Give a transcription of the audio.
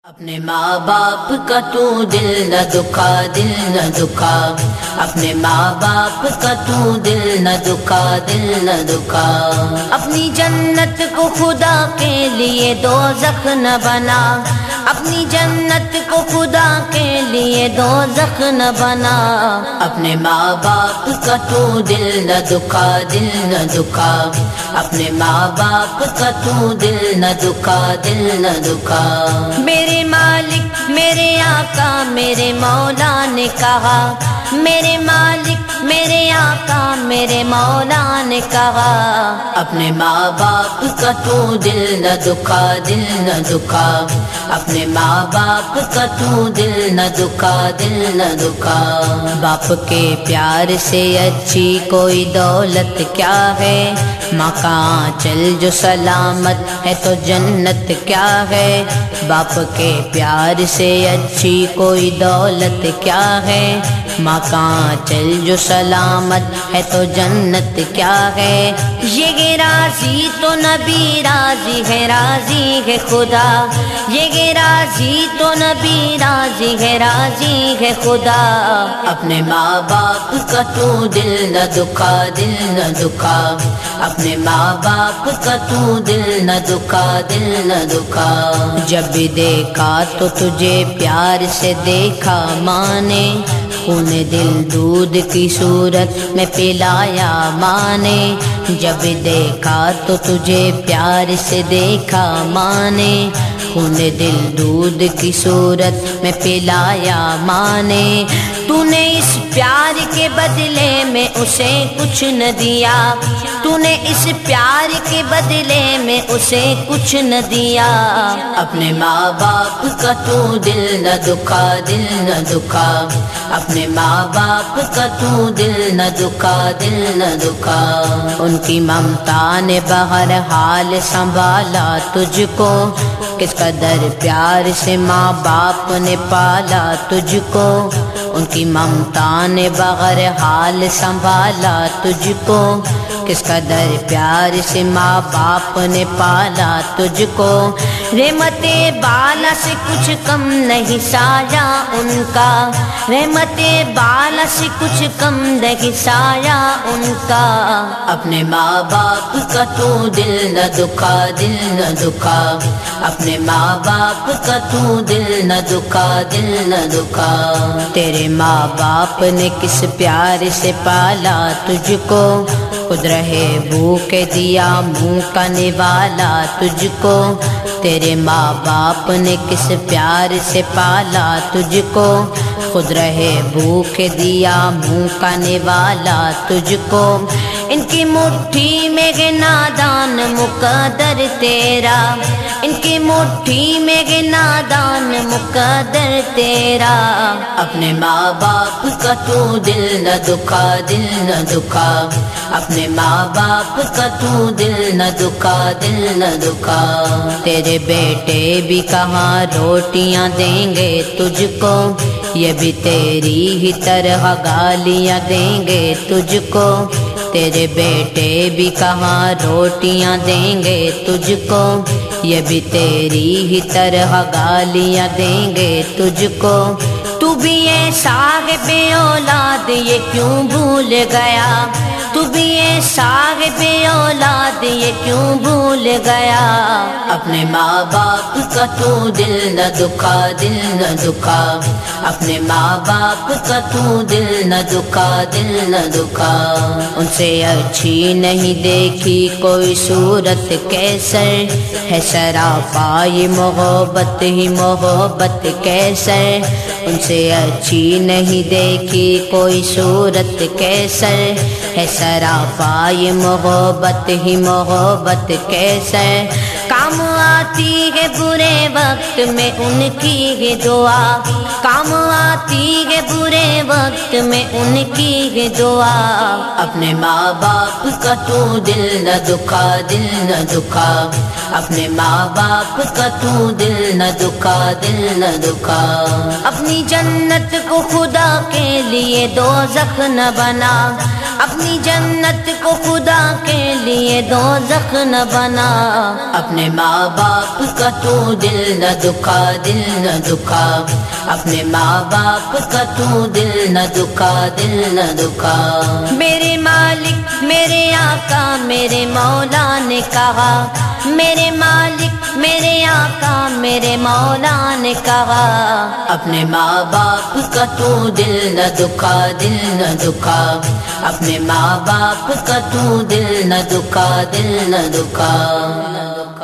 اپنے ماں باپ کا تو دل نہ دکھا، دل نہ دکھا، اپنے ماں باپ کا تو دل نہ دکھا، دل نہ دکھا، اپنی جنت کو خدا کے لیے دوزخ نہ بنا، اپنی جنت کو خدا کے لیے دوزخ نہ بنا، اپنے ماں باپ کا تو دل نہ دکھا، دل نہ دکھا، اپنے ماں باپ کا تو دل نہ دکھا، دل نہ دکھا، میرے مالک میرے آقا میرے مولا نے کہا، میرے مالک میرے آقا میرے مولا نے کہا، اپنے ماں باپ کا تو دل نہ دکھا، دل نہ دکھا، اپنے ماں باپ کا تو دل نہ دکھا، دل نہ دکھا، باپ کے پیار سے اچھی کوئی دولت کیا ہے، ماں کا آنچل جو سلامت ہے تو جنت کیا ہے، باپ کے پیار سے اچھی کوئی دولت کیا ہے، ماں کا آنچل جو سلامت ہے تو جنت کیا ہے، یہ راضی تو نبی راضی ہے، راضی ہے خدا، یہ راضی تو نبی راضی ہے، راضی ہے خدا، اپنے ماں باپ کا تو دل نہ دکھا، دل نہ دکھا، اپنے ماں باپ کا تو دل نہ دکھا، دل نہ دکھا، جب بھی دیکھا تو تجھے پیار سے دیکھا ماں نے، خون دل دودھ کی صورت میں پلایا ماں نے، جب دیکھا تو تجھے پیار سے دیکھا ماں نے، خون دل دودھ کی صورت میں پلایا ماں نے، تو نے اس پیار کے بدلے میں اسے کچھ نہ دیا، تو نے اس پیار کے بدلے میں اسے کچھ نہ دیا، اپنے ماں باپ کا تو دل نہ دکھا، دل نہ دکھا، اپنے ماں باپ کا تو دل نہ دکھا، دل نہ دکھا، ان کی ممتا نے بہرحال سنبھالا تجھ کو، کس قدر پیار سے ماں باپ نے پالا تجھ کو، ان کی ممتا نے بہرحال سنبھالا تجھ کو، کس قدر پیار سے ماں باپ نے پالا تجھ کو، رحمت بالا سے کچھ کم نہیں سایہ ان کا، رحمت بالا سے کچھ کم نہیں سایہ ان کا، اپنے ماں باپ کا تو دل نہ دکھا، دل نہ دکھا، اپنے ماں باپ کا تو دل نہ دکھا، دل نہ دکھا، تیرے ماں باپ نے کس پیار سے پالا تجھ کو، خود رہے بھوکے دیا منہ کا نوالا تجھ کو، تیرے ماں باپ نے کس پیار سے پالا تجھ کو، خود رہے بھوکے دیا منہ کا نوالا تجھ کو، ان کی مٹھی میں ہے نادان مقدر تیرا، ان کی مٹھی میں ہے نادان مقدر تیرا، اپنے ماں باپ کا تو دل نہ دکھا، دل نہ دکھا، اپنے ماں باپ کا تو دل نہ دکھا، دل نہ دکھا، تیرے بیٹے بھی کہاں روٹیاں دیں گے تجھ کو، یہ بھی تیری ہی طرح گالیاں دیں گے تجھ کو، تیرے بیٹے بھی کہاں روٹیاں دیں گے تجھ کو، یہ بھی تیری ہی طرح گالیاں دیں گے تجھ کو، تو بھی یہ صاحب اولاد یہ کیوں بھول گیا، تو بھی یہ صاحب اولاد یہ کیوں بھول گیا، اپنے ماں باپ کا تو دل نہ دکھا، دل نہ دکھا، اپنے ماں باپ کا تو دل نہ دکھا، دل نہ دکھا، ان سے اچھی نہیں دیکھی کوئی صورت کیسر ہے، سراپا یہ محبت ہی محبت کیسر، ان سے اچھی نہیں دیکھی کوئی صورت کیسر ہے، سراپا یہ محبت ہی محبت کیسر، کام آتی ہے برے وقت میں ان کی ہے دعا، کام آتی ہے برے وقت میں ان کی ہے دعا، اپنے ماں باپ کا تو دل نہ دکھا، دل نہ دکھا، اپنے ماں باپ کا تو دل نہ دکھا، دل نہ دکھا، اپنی جنت کو خدا کے لیے دوزخ نہ بنا، اپنی جنت کو خدا کے لیے دوزخ نہ بنا، اپنے ماں باپ کا تو دل نہ دکھا، دل نہ دکھا، اپنے ماں باپ کا تو دل نہ دکھا، دل نہ دکھا۔ میرے مالک میرے آقا میرے مولا نے کہا، میرے مالک میرے آقا میرے مولا نے کہا، اپنے ماں باپ کا تو دل نہ دکھا، دل نہ دکھا، اپنے ماں باپ کا تو دل نہ دکھا، دل نہ دکھا۔